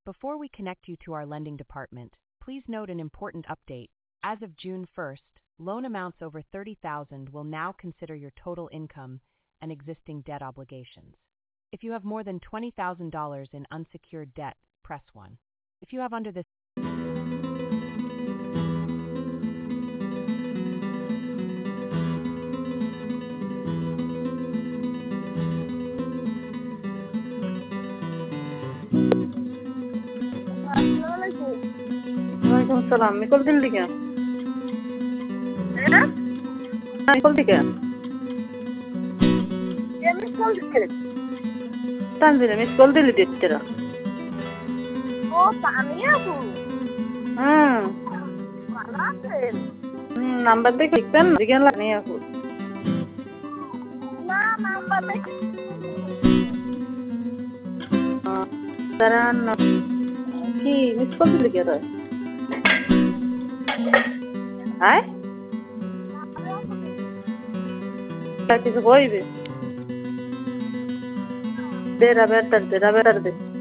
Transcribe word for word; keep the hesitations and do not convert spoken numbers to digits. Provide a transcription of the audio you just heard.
Before we connect you to our lending department, please note an important update. As of June first, loan amounts over thirty thousand dollars will now consider your total income and existing debt obligations. If you have more than twenty thousand dollars in unsecured debt, press one. If you have under this ওয়ালাইকুম সালাম mickle Delhi কে হ্যাঁ mickle দিকে কে মিকল দিকে তানজিলা মিকল দিল্লি দিতেরা ও তানিয়া আপু হুম ভালো আছেন হুম নাম্বার দেখে লিখবেন জিজ্ঞেস লাগনি আপু না নাম্বার দেখে দাঁড়ান কি মিকল দিল্লি কে Roy Ay? ¿Qué se puede? De la verdad, de la verdad.